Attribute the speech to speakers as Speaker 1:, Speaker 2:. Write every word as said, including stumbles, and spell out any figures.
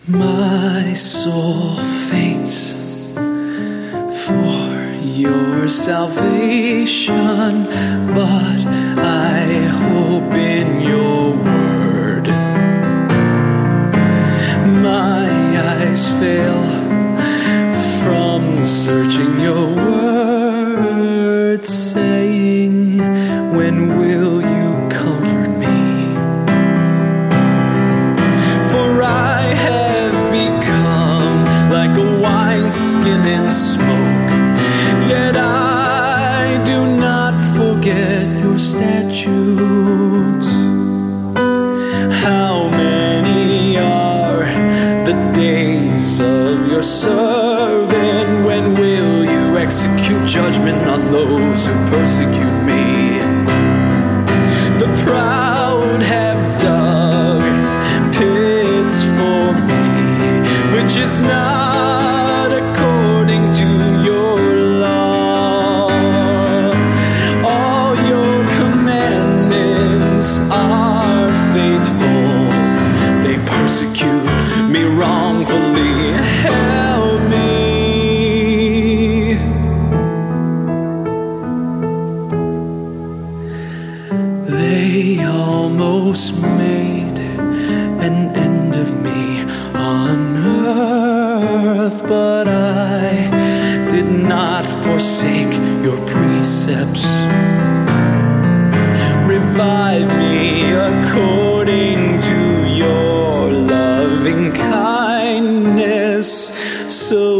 Speaker 1: My soul faints for your salvation, but I hope in your word. My eyes fail from searching your word, saying, when will you comfort me? For I have become like a wineskin in smoke, yet I do not forget your statutes. How many are the days of your servant? When will you execute judgment on those who persecute me? The proud have dug pits for me, which is not according to your law. All your commandments are faithful. They persecute me wrongfully. Help me. They almost made an end of me on earth, but I did not forsake your precepts. Revive me according to your loving kindness, so